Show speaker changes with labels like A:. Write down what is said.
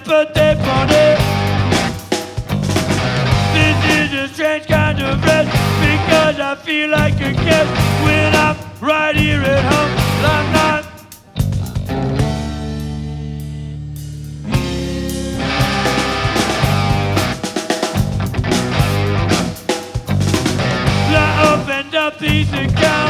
A: birthday party. This is a strange kind of rest, because I feel like a guest when I'm right here at home. I'm not. I opened up these accounts